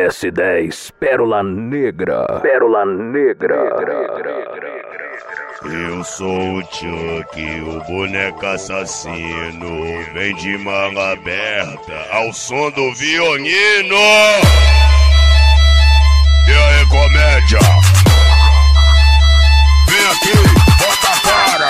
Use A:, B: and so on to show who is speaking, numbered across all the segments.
A: S10, Pérola Negra. Pérola Negra.
B: Eu sou o Chuck, o boneco assassino. Vem de manga aberta ao som do violino. E aí, comédia? Vem aqui, bota a cara.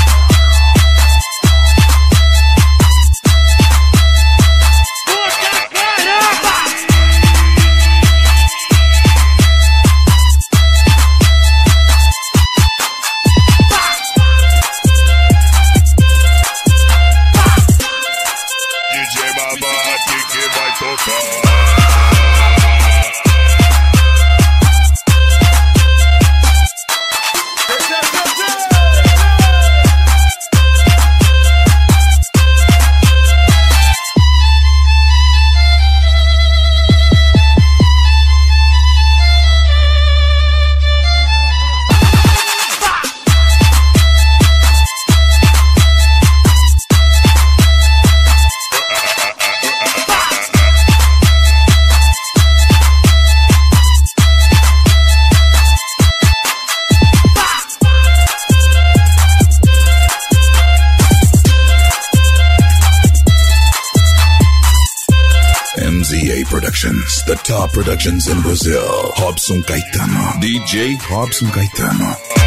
C: MZA Productions, the top productions in Brazil. Robson Caetano, DJ Robson Caetano.